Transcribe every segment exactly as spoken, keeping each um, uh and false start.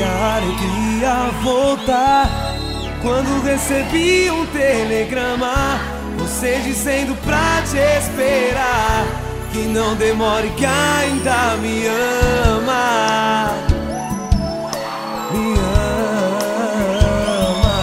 a alegria voltar quando recebi um telegrama, você dizendo pra te esperar, que não demore, que ainda me ama. Me ama.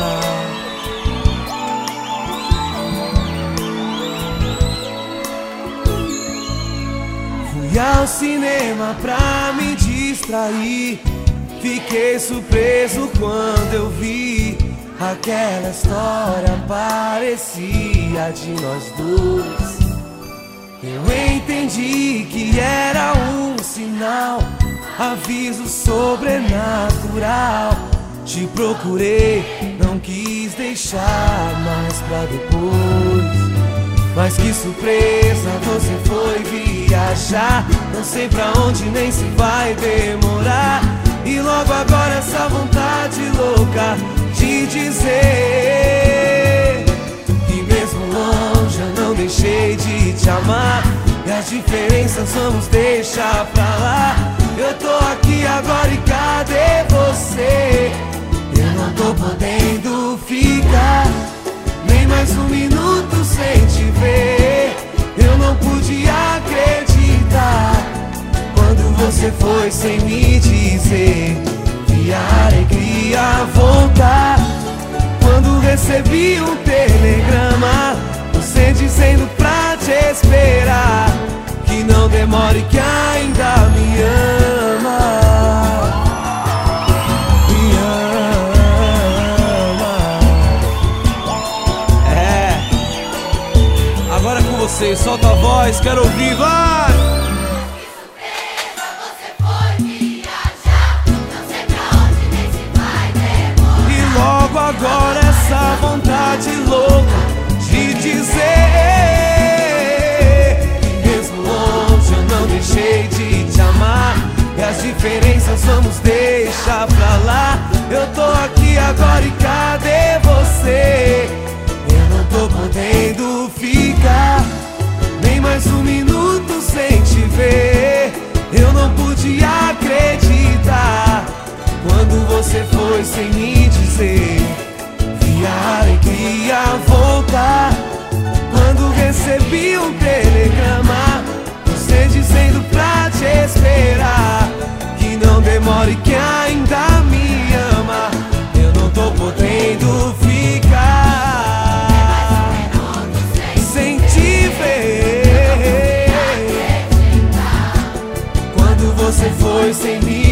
Fui ao cinema pra me distrair, fiquei surpreso quando eu vi aquela história parecia de nós dois. Eu entendi que era um sinal, aviso sobrenatural. Te procurei, não quis deixar mais pra depois. Mas que surpresa, você foi viajar, não sei pra onde nem se vai demorar. E logo agora essa vontade louca de dizer que mesmo longe eu não deixei de te amar, e as diferenças vamos deixar pra lá. Eu tô aqui agora e cadê você? Eu não tô podendo ficar nem mais um minuto sem te ver. Eu não pude acreditar quando você foi sem me dizer. Vi a alegria voltar quando recebi um telegrama, você dizendo pra te esperar, que não demore, que ainda me ama. Me ama. É. Agora é com você, solta a voz, quero ouvir, vai! Logo agora essa vontade louca de dizer que mesmo longe eu não deixei de te amar, e as diferenças vamos deixar pra lá. Eu tô aqui agora e cadê você? Eu não tô podendo ficar nem mais um minuto sem te ver. Eu não pude acreditar quando você foi sem me dizer. Vi a alegria voltar quando recebi um telegrama, você dizendo pra te esperar, que não demore, que ainda me ama. Eu não tô podendo ficar sem te ver quando você foi sem me